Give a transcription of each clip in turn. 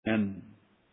And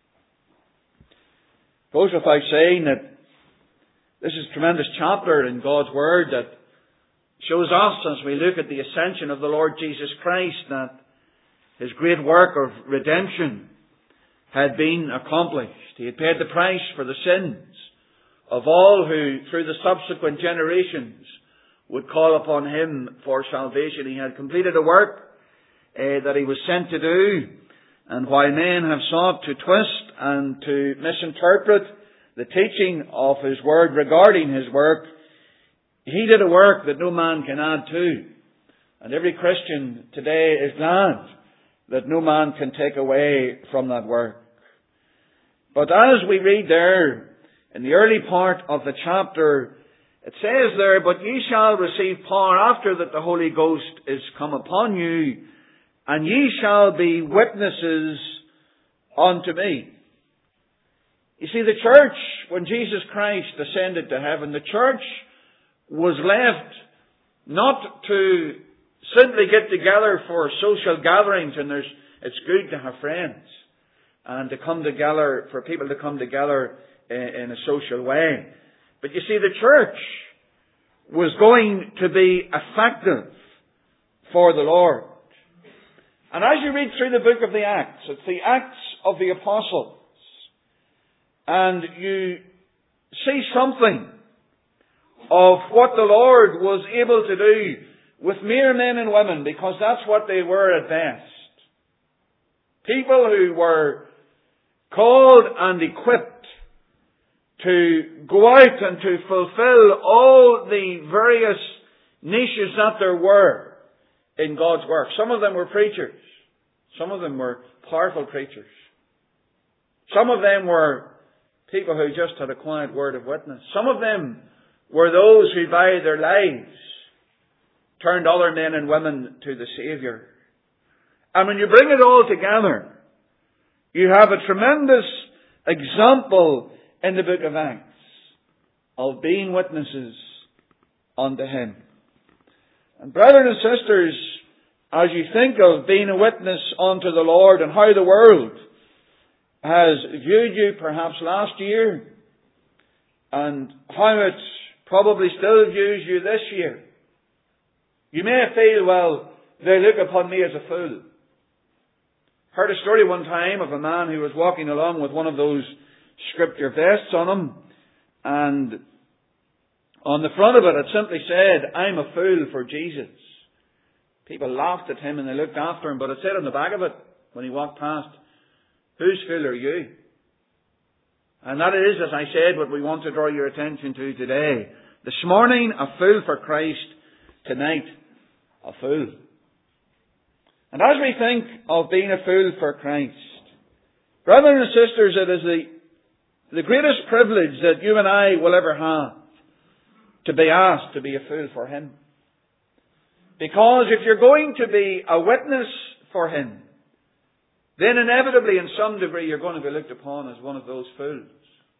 goes without saying that this is a tremendous chapter in God's Word that shows us, as we look at the ascension of the Lord Jesus Christ, that His great work of redemption had been accomplished. He had paid the price for the sins of all who, through the subsequent generations, would call upon Him for salvation. He had completed a work that He was sent to do. And while men have sought to twist and to misinterpret the teaching of His Word regarding His work, He did a work that no man can add to. And every Christian today is glad that no man can take away from that work. But as we read there, in the early part of the chapter, it says there, "But ye shall receive power after that the Holy Ghost is come upon you, and ye shall be witnesses unto me." You see, the church, when Jesus Christ ascended to heaven, the church was left not to simply get together for social gatherings, and it's good to have friends, and to come together, for people to come together in a social way. But you see, the church was going to be effective for the Lord. And as you read through the book of the Acts, it's the Acts of the Apostles, and you see something of what the Lord was able to do with mere men and women, because that's what they were at best. People who were called and equipped to go out and to fulfill all the various niches that there were in God's work. Some of them were preachers. Some of them were powerful preachers. Some of them were people who just had a quiet word of witness. Some of them were those who by their lives turned other men and women to the Saviour. And when you bring it all together, you have a tremendous example in the book of Acts of being witnesses unto Him. And brethren and sisters, as you think of being a witness unto the Lord and how the world has viewed you perhaps last year, and how it probably still views you this year, you may feel, well, they look upon me as a fool. Heard a story one time of a man who was walking along with one of those scripture vests on him, and on the front of it simply said, "I'm a fool for Jesus." People laughed at him and they looked after him, but it said on the back of it, when he walked past, "Whose fool are you?" And that is, as I said, what we want to draw your attention to today. This morning, a fool for Christ. Tonight, a fool. And as we think of being a fool for Christ, brothers and sisters, it is the greatest privilege that you and I will ever have, to be asked to be a fool for Him. Because if you're going to be a witness for Him, then inevitably, in some degree, you're going to be looked upon as one of those fools.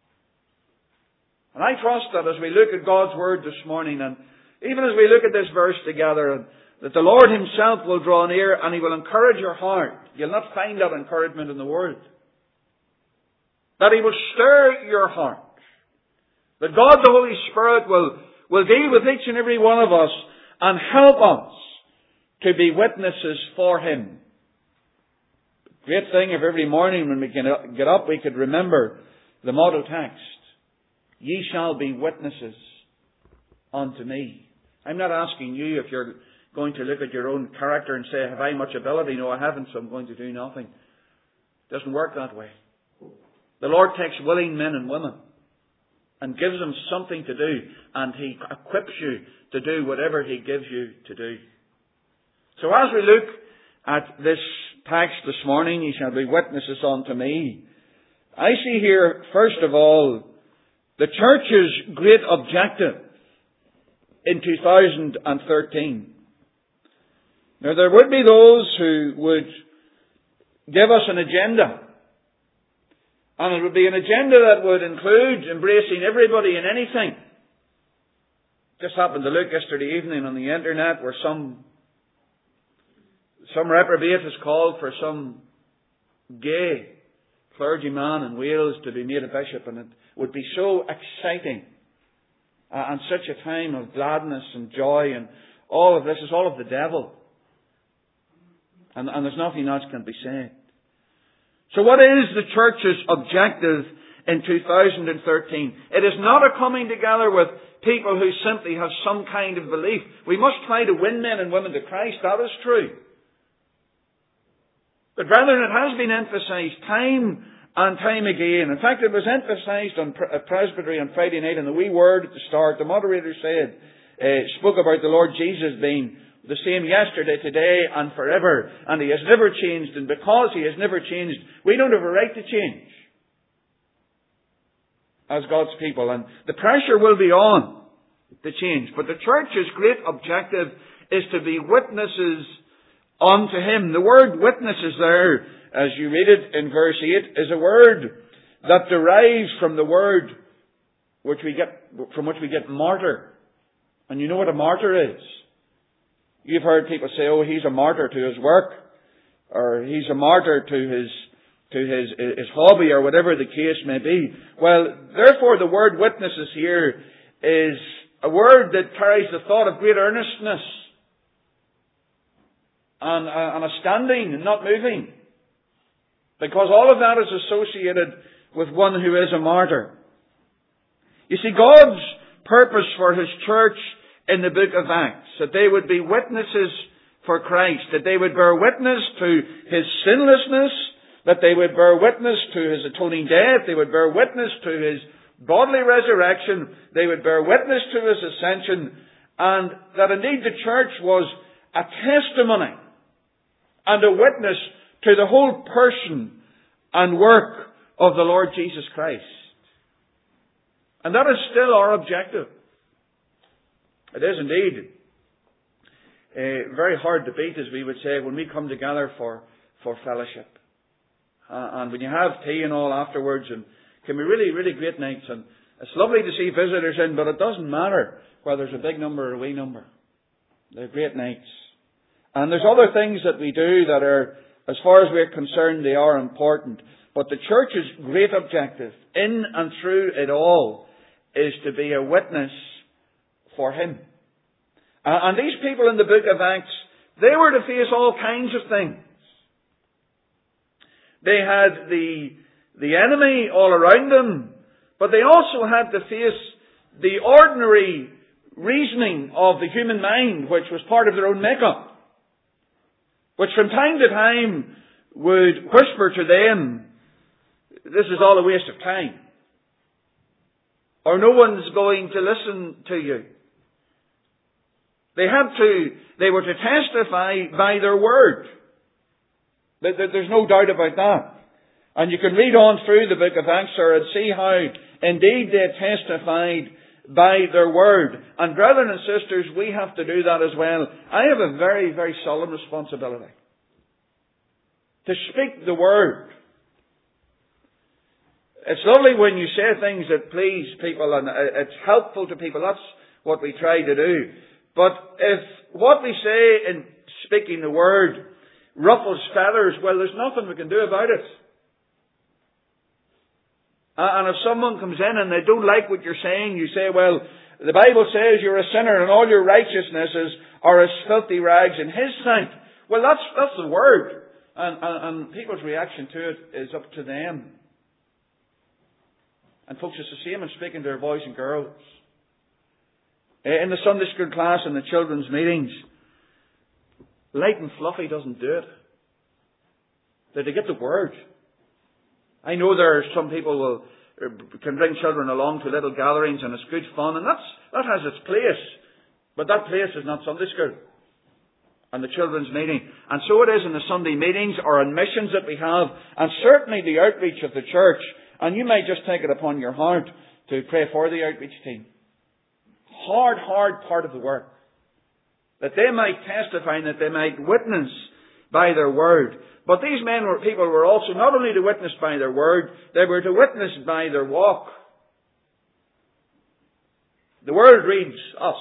And I trust that as we look at God's Word this morning, and even as we look at this verse together, that the Lord Himself will draw near and He will encourage your heart. You'll not find that encouragement in the world. That He will stir your heart. That God the Holy Spirit will deal with each and every one of us and help us to be witnesses for Him. Great thing if every morning when we can get up we could remember the motto text. "Ye shall be witnesses unto me." I'm not asking you if you're going to look at your own character and say, "Have I much ability?" No, I haven't, so I'm going to do nothing. It doesn't work that way. The Lord takes willing men and women and gives them something to do, and He equips you to do whatever He gives you to do. So as we look at this text this morning, "Ye shall be witnesses unto me," I see here, first of all, the church's great objective in 2013. Now, there would be those who would give us an agenda. And it would be an agenda that would include embracing everybody and anything. Just happened to look yesterday evening on the internet where some reprobate has called for some gay clergyman in Wales to be made a bishop, and it would be so exciting. And such a time of gladness and joy, and all of this is all of the devil. And there's nothing else can be said. So what is the church's objective in 2013? It is not a coming together with people who simply have some kind of belief. We must try to win men and women to Christ. That is true. But brethren, it has been emphasized time and time again. In fact, it was emphasized at Presbytery on Friday night in the wee word at the start. The moderator spoke about the Lord Jesus being the same yesterday, today, and forever. And He has never changed. And because He has never changed, we don't have a right to change as God's people. And the pressure will be on to change. But the church's great objective is to be witnesses unto Him. The word witnesses there, as you read it in verse 8, is a word that derives from the word from which we get martyr. And you know what a martyr is. You've heard people say, oh, he's a martyr to his work, or he's a martyr to his hobby, or whatever the case may be. Well, therefore the word witnesses here is a word that carries the thought of great earnestness and a standing and not moving. Because all of that is associated with one who is a martyr. You see, God's purpose for His church in the book of Acts, that they would be witnesses for Christ, that they would bear witness to His sinlessness, that they would bear witness to His atoning death, they would bear witness to His bodily resurrection, they would bear witness to His ascension, and that indeed the church was a testimony and a witness to the whole person and work of the Lord Jesus Christ. And that is still our objective. It is indeed very hard to beat, as we would say, when we come together for fellowship. And when you have tea and all afterwards, and it can be really, really great nights. And it's lovely to see visitors in, but it doesn't matter whether there's a big number or a wee number. They're great nights. And there's other things that we do that are, as far as we're concerned, they are important. But the church's great objective, in and through it all, is to be a witness for Him. And these people in the book of Acts, they were to face all kinds of things. They had the enemy all around them, but they also had to face the ordinary reasoning of the human mind, which was part of their own makeup, which from time to time would whisper to them, this is all a waste of time, or no one's going to listen to you. They were to testify by their word. There's no doubt about that. And you can read on through the book of Acts and see how indeed they testified by their word. And brethren and sisters, we have to do that as well. I have a very, very solemn responsibility to speak the word. It's lovely when you say things that please people and it's helpful to people. That's what we try to do. But if what we say in speaking the word ruffles feathers, well, there's nothing we can do about it. And if someone comes in and they don't like what you're saying, you say, well, the Bible says you're a sinner and all your righteousnesses are as filthy rags in His sight. Well, that's the word. And people's reaction to it is up to them. And folks, it's the same in speaking to our boys and girls. In the Sunday school class and the children's meetings, light and fluffy doesn't do it. They're to get the word. I know there are some people can bring children along to little gatherings and it's good fun, and that has its place. But that place is not Sunday school and the children's meeting. And so it is in the Sunday meetings or in missions that we have, and certainly the outreach of the church. And you may just take it upon your heart to pray for the outreach team. Hard part of the work. That they might testify and that they might witness by their word. But these people were also not only to witness by their word, they were to witness by their walk. The word reads us,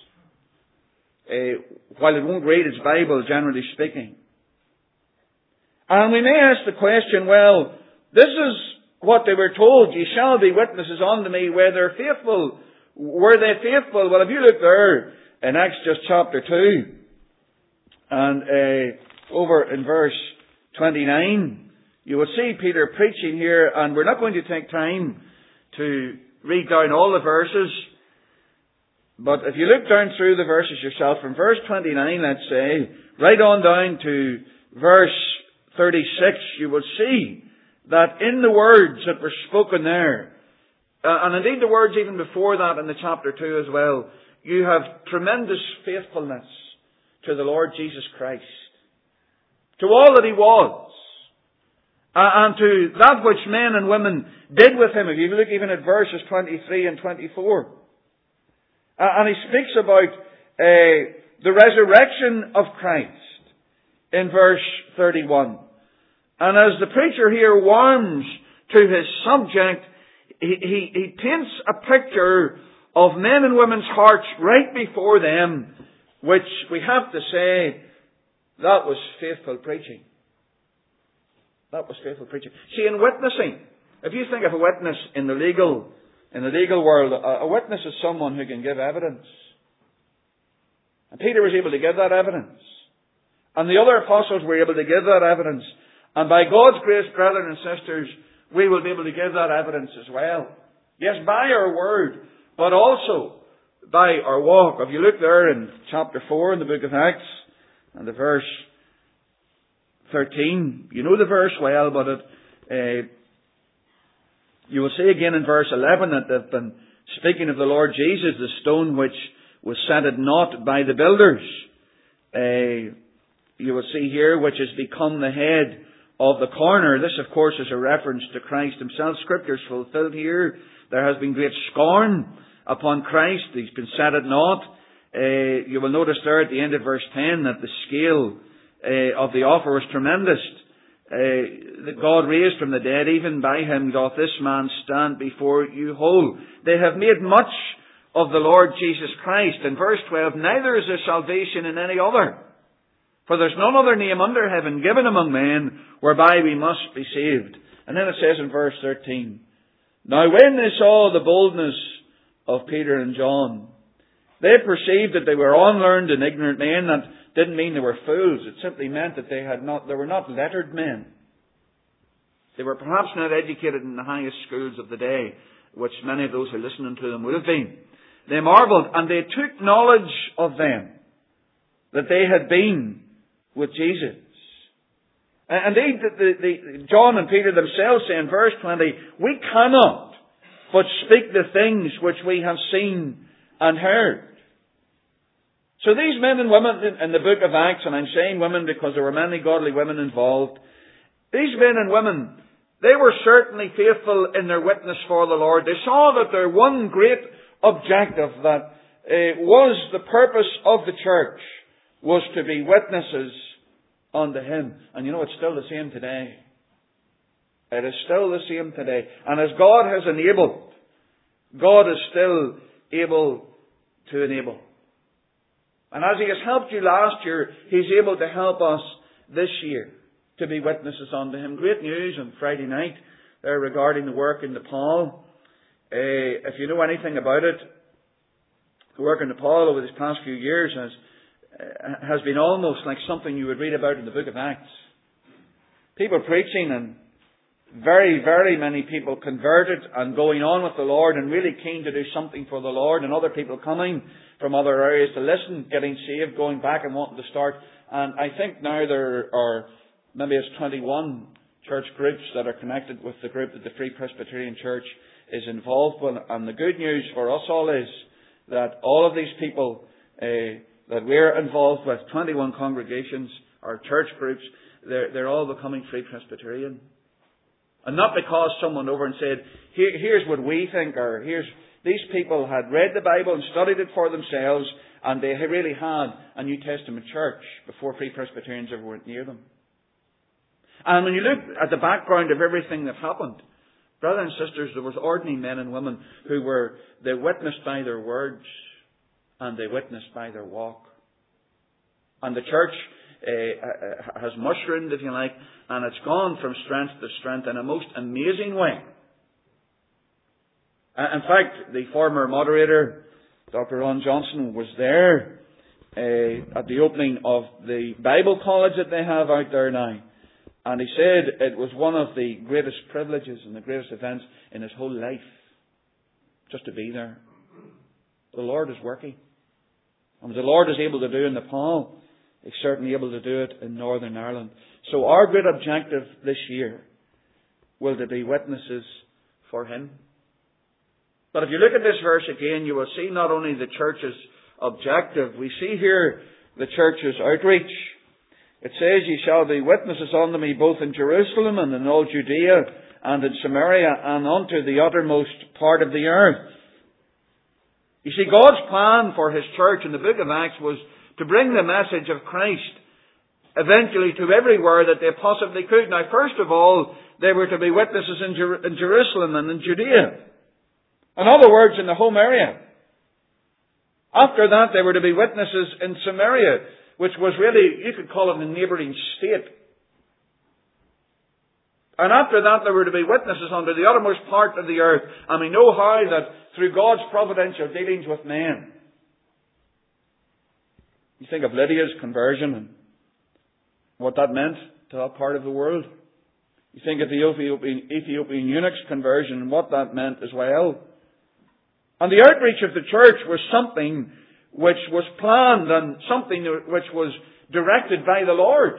while it won't read its Bible, generally speaking. And we may ask the question, well, This is what they were told. Ye shall be witnesses unto me where they're faithful. Were they faithful? Well, if you look there in Acts just chapter 2 and over in verse 29, you will see Peter preaching here, and we're not going to take time to read down all the verses. But if you look down through the verses yourself, from verse 29, let's say, right on down to verse 36, you will see that in the words that were spoken there, and indeed the words even before that in the chapter 2 as well, you have tremendous faithfulness to the Lord Jesus Christ, to all that He was, and to that which men and women did with Him. If you look even at verses 23 and 24. And he speaks about the resurrection of Christ in verse 31. And as the preacher here warms to his subject, he paints a picture of men and women's hearts right before them, which we have to say, that was faithful preaching. That was faithful preaching. See, in witnessing, if you think of a witness in the legal world, a witness is someone who can give evidence. And Peter was able to give that evidence. And the other apostles were able to give that evidence. And by God's grace, brethren and sisters, we will be able to give that evidence as well. Yes, by our word, but also by our walk. If you look there in chapter 4 in the book of Acts, and the verse 13, you know the verse well, but you will see again in verse 11 that they've been speaking of the Lord Jesus, the stone which was set at naught by the builders. You will see here, which has become the head of the corner. This, of course, is a reference to Christ Himself. Scripture is fulfilled here. There has been great scorn upon Christ. He's been set at naught. You will notice there at the end of verse 10 that the scale of the offer was tremendous. That God raised from the dead, even by Him doth this man stand before you whole. They have made much of the Lord Jesus Christ. In verse 12, neither is there salvation in any other. For there's none other name under heaven given among men whereby we must be saved. And then it says in verse 13, now when they saw the boldness of Peter and John, they perceived that they were unlearned and ignorant men. That didn't mean they were fools. It simply meant that they were not lettered men. They were perhaps not educated in the highest schools of the day, which many of those who listening to them would have been. They marveled, and they took knowledge of them, that they had been with Jesus. And John and Peter themselves say in verse 20, we cannot but speak the things which we have seen and heard. So these men and women in the book of Acts, and I'm saying women because there were many godly women involved, these men and women, they were certainly faithful in their witness for the Lord. They saw that their one great objective, that was the purpose of the church, was to be witnesses unto Him. And you know, it's still the same today. It is still the same today. And as God has enabled, God is still able to enable. And as He has helped you last year, He's able to help us this year to be witnesses unto Him. Great news on Friday night there regarding the work in Nepal. If you know anything about it, the work in Nepal over these past few years has been almost like something you would read about in the book of Acts. People preaching, and very, very many people converted and going on with the Lord and really keen to do something for the Lord, and other people coming from other areas to listen, getting saved, going back and wanting to start. And I think now there are maybe it's 21 church groups that are connected with the group that the Free Presbyterian Church is involved with. And the good news for us all is that all of these people that we're involved with, 21 congregations or church groups, they're all becoming Free Presbyterian. And not because someone over and said, here's what we think, or these people had read the Bible and studied it for themselves, and they really had a New Testament church before Free Presbyterians ever went near them. And when you look at the background of everything that happened, brothers and sisters, there was ordinary men and women they witnessed by their words, and they witnessed by their walk. And the church has mushroomed, if you like, and it's gone from strength to strength in a most amazing way. In fact, the former moderator, Dr. Ron Johnson, was there at the opening of the Bible college that they have out there now. And he said it was one of the greatest privileges and the greatest events in his whole life, just to be there. The Lord is working. And what the Lord is able to do in Nepal, He's certainly able to do it in Northern Ireland. So our great objective this year will to be witnesses for Him. But if you look at this verse again, you will see not only the church's objective, we see here the church's outreach. It says, "Ye shall be witnesses unto me both in Jerusalem and in all Judea and in Samaria and unto the uttermost part of the earth." You see, God's plan for His church in the book of Acts was to bring the message of Christ eventually to everywhere that they possibly could. Now, first of all, they were to be witnesses in Jerusalem and in Judea. In other words, in the home area. After that, they were to be witnesses in Samaria, which was really, you could call it a neighbouring state. And after that, they were to be witnesses unto the uttermost part of the earth. And we know how that through God's providential dealings with men. You think of Lydia's conversion and what that meant to that part of the world. You think of the Ethiopian eunuch's conversion and what that meant as well. And the outreach of the church was something which was planned and something which was directed by the Lord.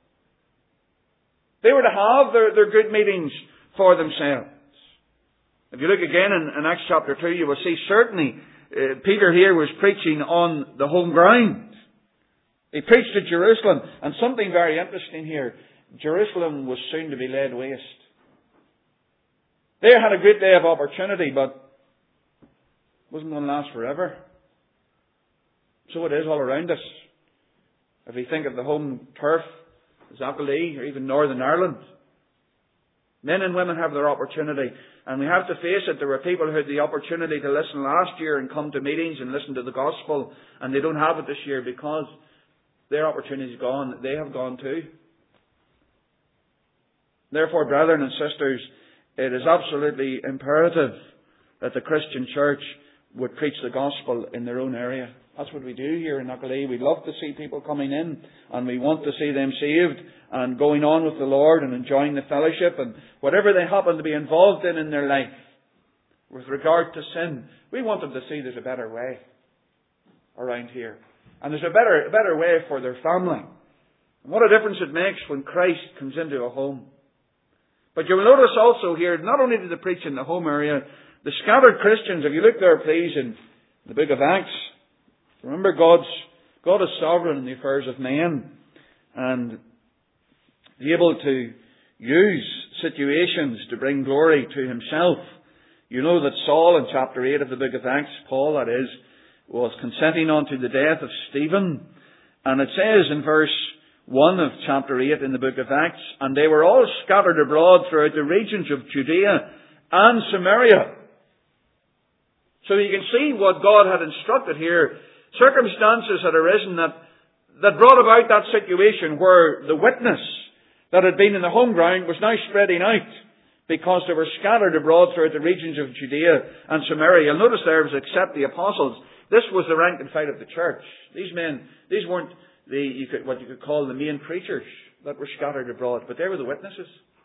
They were to have their good meetings for themselves. If you look again in Acts chapter 2, you will see certainly Peter here was preaching on the home ground. He preached to Jerusalem, and something very interesting here. Jerusalem was soon to be laid waste. They had a great day of opportunity, but it wasn't going to last forever. So it is all around us. If we think of the home turf, Zappoli, or even Northern Ireland, men and women have their opportunity. And we have to face it. There were people who had the opportunity to listen last year and come to meetings and listen to the gospel, and they don't have it this year because their opportunity is gone. They have gone too. Therefore, brethren and sisters, it is absolutely imperative that the Christian church would preach the gospel in their own area. That's what we do here in Knockally. We love to see people coming in, and we want to see them saved and going on with the Lord and enjoying the fellowship and whatever they happen to be involved in their life. With regard to sin, we want them to see there's a better way around here. And there's a better way for their family. And what a difference it makes when Christ comes into a home. But you will notice also here, not only did they preach in the home area, the scattered Christians, if you look there please in the book of Acts, remember God is sovereign in the affairs of men and be able to use situations to bring glory to Himself. You know that Saul in chapter 8 of the book of Acts, Paul that is, was consenting unto the death of Stephen. And it says in verse 1 of chapter 8 in the book of Acts, "And they were all scattered abroad throughout the regions of Judea and Samaria." So you can see what God had instructed here. Circumstances had arisen that brought about that situation where the witness that had been in the home ground was now spreading out because they were scattered abroad throughout the regions of Judea and Samaria. You'll notice there was except the apostles. This was the rank and file of the church. These men, these weren't what you could call the main preachers that were scattered abroad, but they were the witnesses.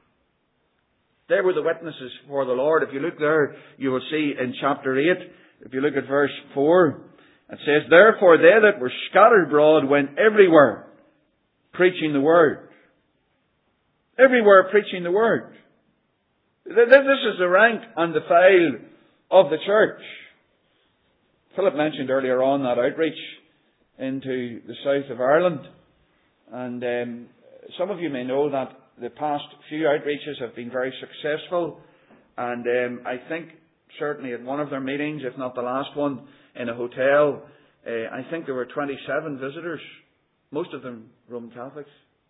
They were the witnesses for the Lord. If you look there, you will see in chapter 8, if you look at verse 4, it says, "Therefore they that were scattered abroad went everywhere, preaching the word." Everywhere preaching the word. This is the rank and the file of the church. Philip mentioned earlier on that outreach into the south of Ireland. And some of you may know that the past few outreaches have been very successful. And I think certainly at one of their meetings, if not the last one, in a hotel, I think there were 27 visitors, most of them Roman Catholics.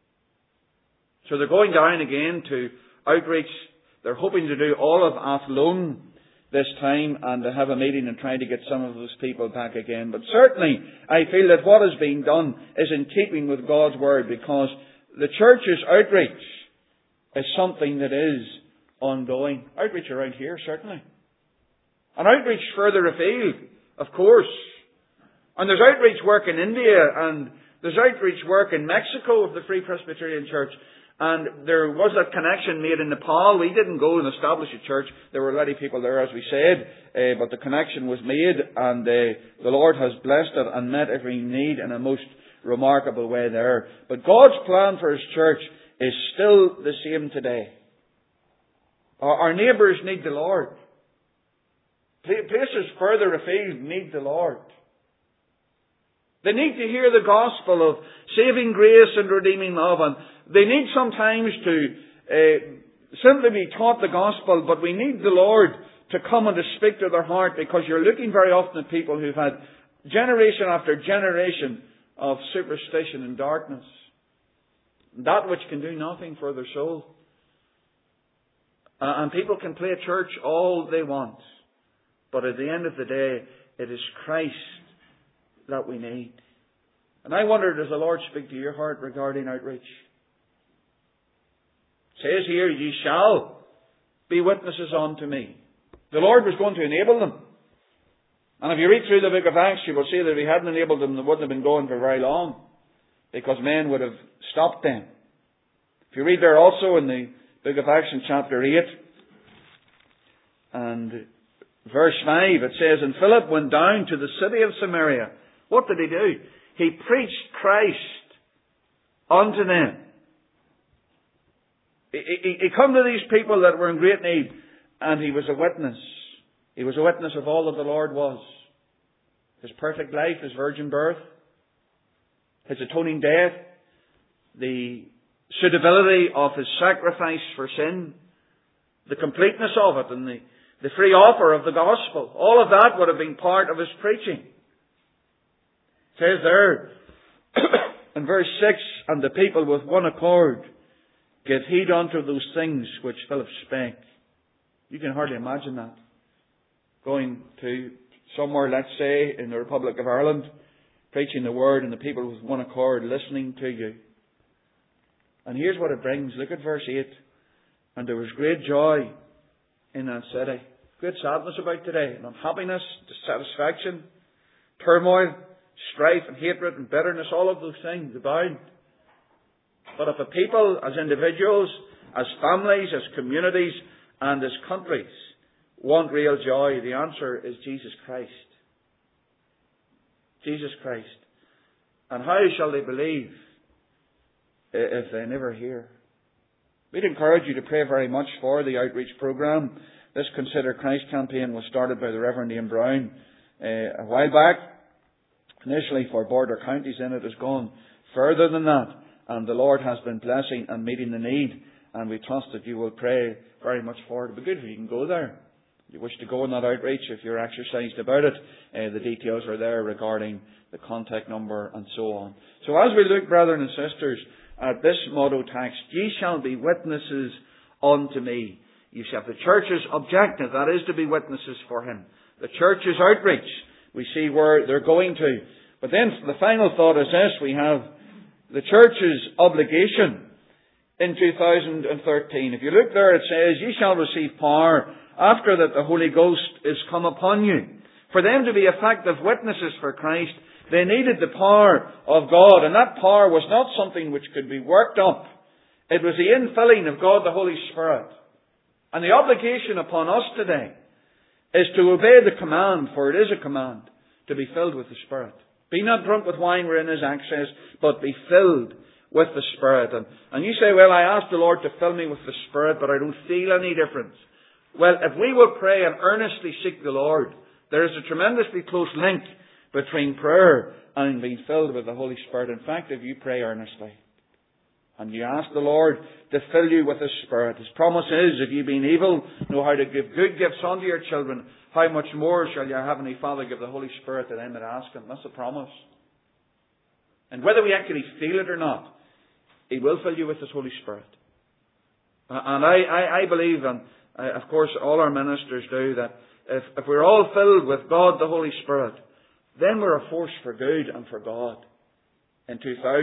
So they're going down again to outreach. They're hoping to do all of Athlone this time and to have a meeting and try to get some of those people back again. But certainly, I feel that what is being done is in keeping with God's Word, because the church's outreach is something that is ongoing. Outreach around here, certainly. And outreach further afield, of course. And there's outreach work in India, and there's outreach work in Mexico of the Free Presbyterian Church. And there was that connection made in Nepal. We didn't go and establish a church. There were already people there, as we said, but the connection was made, and the Lord has blessed it and met every need in a most remarkable way there. But God's plan for His church is still the same today. Our neighbours need the Lord. Places further afield need the Lord. They need to hear the gospel of saving grace and redeeming love, and they need sometimes to simply be taught the gospel, but we need the Lord to come and to speak to their heart, because you're looking very often at people who've had generation after generation of superstition and darkness. That which can do nothing for their soul. And people can play church all they want. But at the end of the day, it is Christ that we need. And I wonder, does the Lord speak to your heart regarding outreach? It says here, ye shall be witnesses unto me. The Lord was going to enable them. And if you read through the book of Acts, you will see that if He hadn't enabled them, they wouldn't have been going for very long, because men would have stopped them. If you read there also in the book of Acts in chapter 8 and verse 5, it says, and Philip went down to the city of Samaria. What did he do? He preached Christ unto them. He come to these people that were in great need, and he was a witness. He was a witness of all that the Lord was. His perfect life, His virgin birth, His atoning death, the suitability of His sacrifice for sin, the completeness of it, and the free offer of the gospel. All of that would have been part of His preaching. It says there in verse 6, and the people with one accord gave heed unto those things which Philip spake. You can hardly imagine that. Going to somewhere, let's say, in the Republic of Ireland, preaching the Word, and the people with one accord listening to you. And here's what it brings. Look at verse 8. And there was great joy in that city. Great sadness about today. And unhappiness, dissatisfaction, turmoil, strife and hatred and bitterness, all of those things abound. But if a people, as individuals, as families, as communities, and as countries want real joy, the answer is Jesus Christ. Jesus Christ. And how shall they believe if they never hear? We'd encourage you to pray very much for the outreach program. This Consider Christ campaign was started by the Reverend Ian Brown a while back, initially for border counties, and it has gone further than that. And the Lord has been blessing and meeting the need. And we trust that you will pray very much for it. It would be good if you can go there. If you wish to go on that outreach, if you're exercised about it, the details are there regarding the contact number and so on. So as we look, brethren and sisters, at this motto text, ye shall be witnesses unto me. You shall have the church's objective, that is to be witnesses for Him. The church's outreach, we see where they're going to. But then the final thought is this: we have the church's obligation in 2013. If you look there, it says, ye shall receive power after that the Holy Ghost is come upon you. For them to be effective witnesses for Christ, they needed the power of God. And that power was not something which could be worked up. It was the infilling of God the Holy Spirit. And the obligation upon us today is to obey the command, for it is a command, to be filled with the Spirit. Be not drunk with wine wherein is excess, but be filled with the Spirit. And you say, well, I asked the Lord to fill me with the Spirit, but I don't feel any difference. Well, if we will pray and earnestly seek the Lord, there is a tremendously close link between prayer and being filled with the Holy Spirit. In fact, if you pray earnestly and you ask the Lord to fill you with His Spirit, His promise is, if you being evil know how to give good gifts unto your children, how much more shall your Heavenly Father give the Holy Spirit to them that ask Him? That's a promise. And whether we actually feel it or not, He will fill you with His Holy Spirit. And I believe of course all our ministers do, that if we're all filled with God the Holy Spirit, then we're a force for good and for God in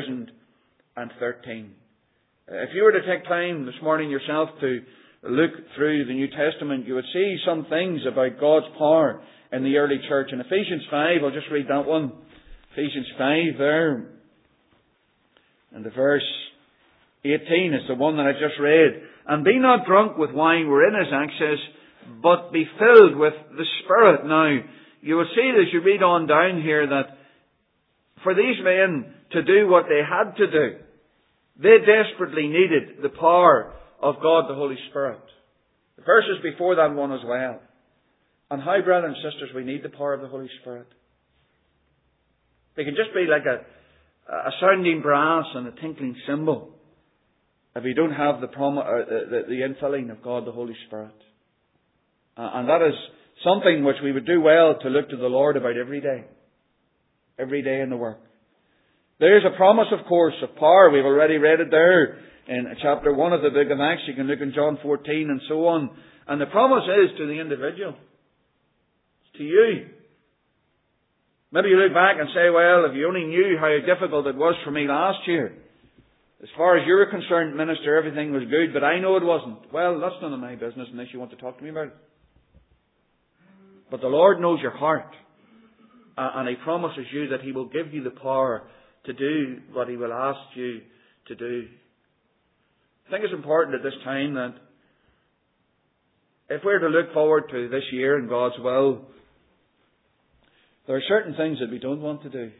2013. If you were to take time this morning yourself to look through the New Testament, you would see some things about God's power in the early church. In Ephesians 5, I'll just read that one. Ephesians 5 there. And the verse 18 is the one that I just read. And be not drunk with wine wherein is excess, but be filled with the Spirit. Now, you will see as you read on down here that for these men to do what they had to do, they desperately needed the power of God the Holy Spirit. The verses before that one as well. And how, brothers and sisters, we need the power of the Holy Spirit. They can just be like a sounding brass and a tinkling cymbal if we don't have the infilling of God the Holy Spirit. And that is something which we would do well to look to the Lord about every day. Every day in the work. There is a promise, of course, of power. We've already read it there in chapter 1 of the book of Acts. You can look in John 14 and so on. And the promise is to the individual. It's to you. Maybe you look back and say, well, if you only knew how difficult it was for me last year. As far as you're concerned, minister, everything was good, but I know it wasn't. Well, that's none of my business unless you want to talk to me about it. But the Lord knows your heart. And He promises you that He will give you the power to do what He will ask you to do. I think it's important at this time that if we're to look forward to this year in God's will, there are certain things that we don't want to do.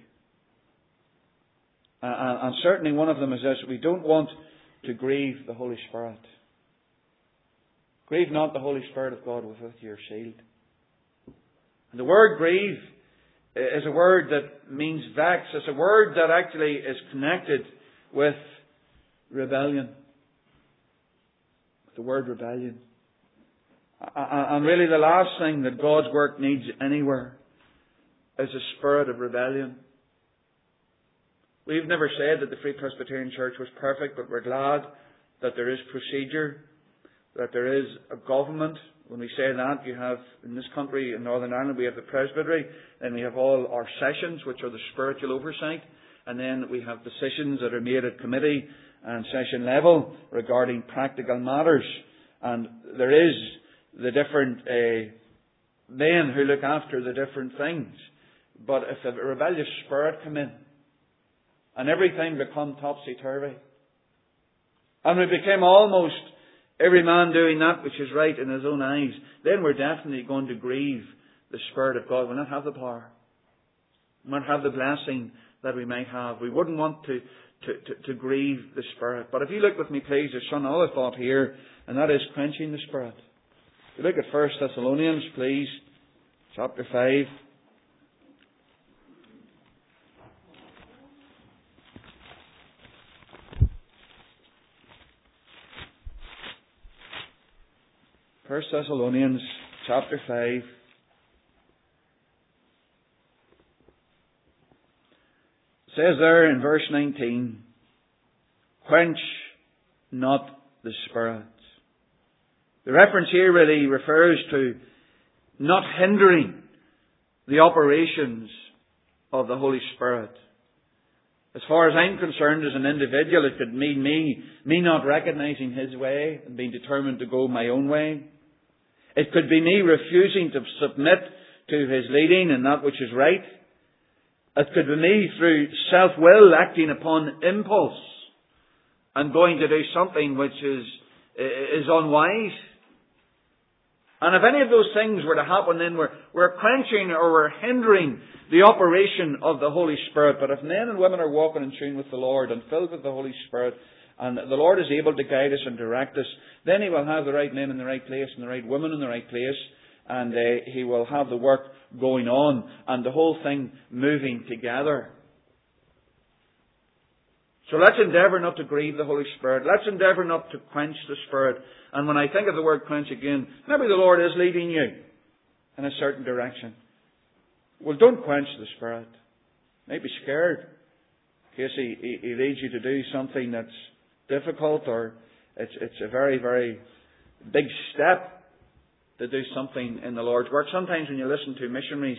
And certainly one of them is this: we don't want to grieve the Holy Spirit. Grieve not the Holy Spirit of God with your shield. And the word grieve is a word that means vex. It's a word that actually is connected with rebellion. The word rebellion. And really the last thing that God's work needs anywhere is a spirit of rebellion. We've never said that the Free Presbyterian Church was perfect, but we're glad that there is procedure, that there is a government. When we say that, you have, in this country, in Northern Ireland, we have the Presbytery, then we have all our sessions, which are the spiritual oversight, and then we have decisions that are made at committee and session level regarding practical matters. And there is the different men who look after the different things. But if a rebellious spirit come in, and everything become topsy-turvy, and we became almost every man doing that which is right in his own eyes, then we're definitely going to grieve the Spirit of God. We'll not have the power. We'll not have the blessing that we might have. We wouldn't want to grieve the Spirit. But if you look with me, please, there's another thought here, and that is quenching the Spirit. If you look at 1 Thessalonians, please, chapter 5. First Thessalonians chapter 5. It says there in verse 19, quench not the Spirit. The reference here really refers to not hindering the operations of the Holy Spirit. As far as I'm concerned as an individual, it could mean me not recognizing His way and being determined to go my own way. It could be me refusing to submit to His leading in that which is right. It could be me through self-will acting upon impulse and going to do something which is unwise. And if any of those things were to happen, then we're quenching or we're hindering the operation of the Holy Spirit. But if men and women are walking in tune with the Lord and filled with the Holy Spirit, and the Lord is able to guide us and direct us, then He will have the right men in the right place and the right women in the right place, and He will have the work going on and the whole thing moving together. So let's endeavour not to grieve the Holy Spirit. Let's endeavour not to quench the Spirit. And when I think of the word quench again, maybe the Lord is leading you in a certain direction. Well, don't quench the Spirit. You might be scared in case He leads you to do something that's difficult, or it's a very, very big step. to do something in the Lord's work. Sometimes when you listen to missionaries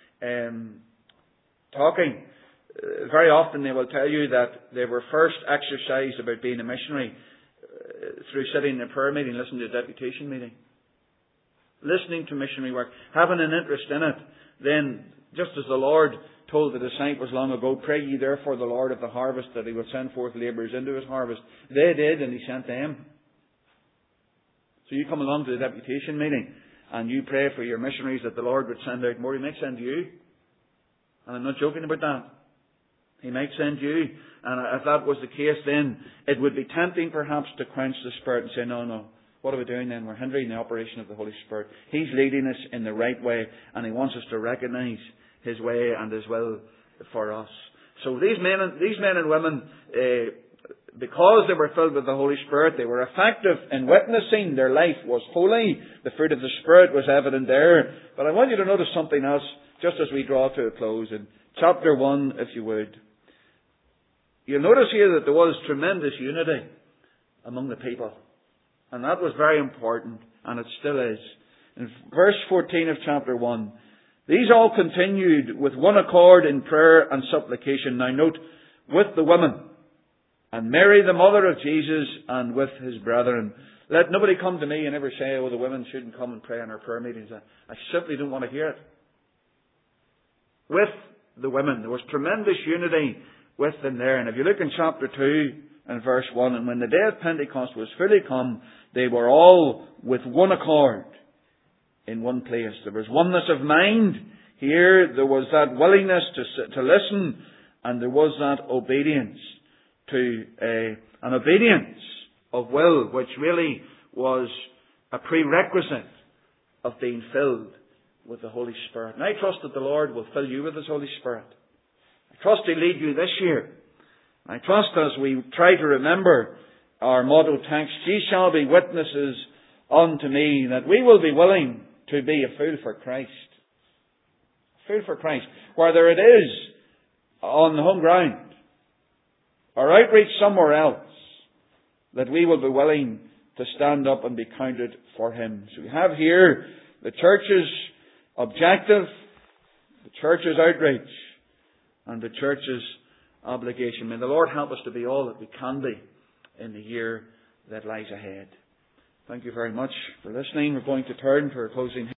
talking, very often they will tell you that they were first exercised about being a missionary through sitting in a prayer meeting, listening to a deputation meeting. Listening to missionary work, having an interest in it. Then, just as the Lord told the disciples long ago, pray ye therefore the Lord of the harvest that He will send forth labourers into His harvest. They did, and He sent them. So you come along to the deputation meeting and you pray for your missionaries that the Lord would send out more. He might send you. And I'm not joking about that. He might send you. And if that was the case, then it would be tempting perhaps to quench the Spirit and say, no. What are we doing then? We're hindering the operation of the Holy Spirit. He's leading us in the right way, and He wants us to recognise His way and His will for us. So these men and women, because they were filled with the Holy Spirit, they were effective in witnessing. Their life was holy. The fruit of the Spirit was evident there. But I want you to notice something else, just as we draw to a close. In chapter 1, if you would. You'll notice here that there was tremendous unity among the people. And that was very important, and it still is. In verse 14 of chapter 1, these all continued with one accord in prayer and supplication. Now note, with the women, and Mary the mother of Jesus, and with His brethren. Let nobody come to me and ever say, the women shouldn't come and pray in our prayer meetings. I simply don't want to hear it. With the women. There was tremendous unity with them there. And if you look in chapter 2 and verse 1, and when the day of Pentecost was fully come, they were all with one accord in one place. There was oneness of mind. Here there was that willingness to listen, and there was that obedience to an obedience of will, which really was a prerequisite of being filled with the Holy Spirit. And I trust that the Lord will fill you with His Holy Spirit. I trust He'll lead you this year. I trust as we try to remember our motto text, ye shall be witnesses unto me, that we will be willing to be a fool for Christ. A fool for Christ. Whether it is on the home ground or outreach somewhere else, that we will be willing to stand up and be counted for Him. So we have here the church's objective, the church's outreach, and the church's obligation. May the Lord help us to be all that we can be in the year that lies ahead. Thank you very much for listening. We're going to turn to our closing